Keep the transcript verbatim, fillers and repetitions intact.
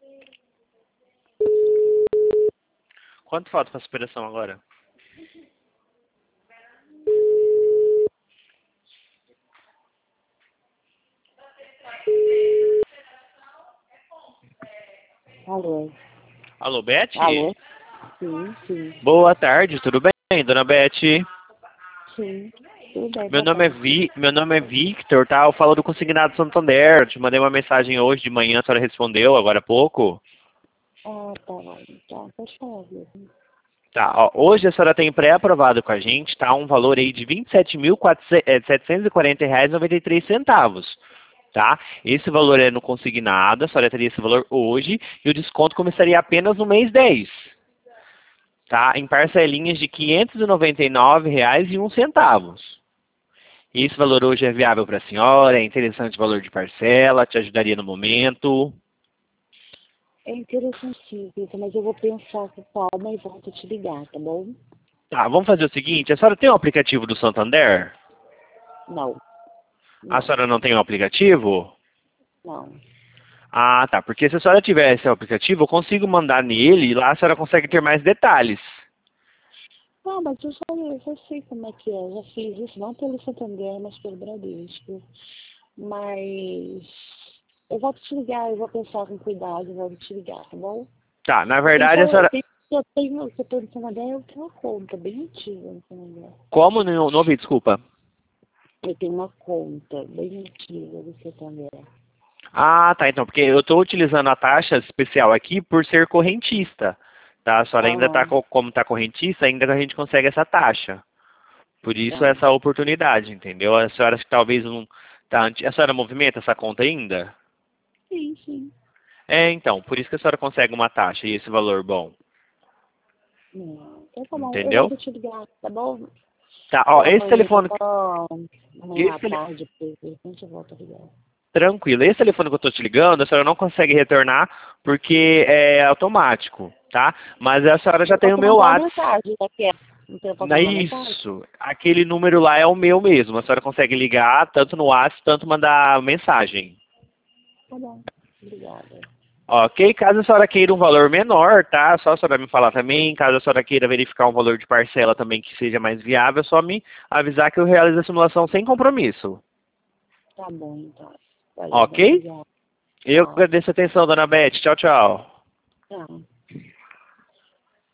Quanto falta para a superação agora? Alô? Alô, Beth? Alô? Sim, sim. Boa tarde, tudo bem, dona Beth? Sim. Tudo bem, Meu nome é papai. Vi, meu nome é Victor, tá? Eu falo do Consignado Santander. Eu te mandei uma mensagem hoje de manhã, a senhora respondeu agora há pouco. Ah, tá. Tá, pode falar, viu? Tá, ó, hoje a senhora tem pré-aprovado com a gente, tá? Um valor aí de vinte e sete mil setecentos e quarenta reais e noventa e três centavos, tá? Esse valor é no consignado, a senhora teria esse valor hoje e o desconto começaria apenas no mês dez, tá? Em parcelinhas de quinhentos e noventa e nove reais e um centavo. Esse valor hoje é viável para a senhora, é interessante o valor de parcela, te ajudaria no momento. É interessante, Vitor, mas eu vou pensar com calma e volto a te ligar, tá bom? Tá, vamos fazer o seguinte, a senhora tem o aplicativo do Santander? Não. A Não. senhora não tem o aplicativo? Não. Ah, tá, porque se a senhora tiver esse aplicativo, eu consigo mandar nele e lá a senhora consegue ter mais detalhes. Ah, mas eu já, eu já sei como é que é. Eu já fiz isso, não pelo Santander, mas pelo Bradesco. Mas eu vou te ligar, eu vou pensar com cuidado, eu vou te ligar, tá bom? Tá, na Eu tenho, verdade a só- eu senhora... tenho, eu tenho, eu tenho no Santander, eu tenho uma conta bem antiga no Santander. Como não, não ouvi, desculpa? Eu tenho uma conta bem antiga do Santander. Ah, tá, então, porque eu estou utilizando a taxa especial aqui por ser correntista, tá? A senhora ainda está, Aham, como está correntista, ainda a gente consegue essa taxa. Por isso tá. essa oportunidade, entendeu? A senhora que talvez não... Tá, a senhora movimenta essa conta ainda? Sim, sim. É, então, por isso que a senhora consegue uma taxa e esse valor bom, Não, então tá bom, eu entendeu? volto a te ligar, tá bom? Tá, ó, Pela esse manhã, telefone... só amanhã Esse à tele... tarde, de repente eu volto a ligar. Tranquilo, esse telefone que eu estou te ligando, a senhora não consegue retornar porque é automático, tá? Mas a senhora já Eu tem o posso meu mandar uma WhatsApp. mensagem, tá quieto? Então eu posso Não é mandar uma mensagem? isso, aquele número lá é o meu mesmo. A senhora consegue ligar tanto no WhatsApp, tanto mandar mensagem. Tá bom, obrigada. Ok? Caso a senhora queira um valor menor, tá? Só a senhora me falar também. Caso a senhora queira verificar um valor de parcela também que seja mais viável, é só me avisar que eu realizo a simulação sem compromisso. Tá bom, então. Valeu, Ok? muito obrigada. Eu Tchau. agradeço a atenção, dona Beth. Tchau, tchau. Tchau.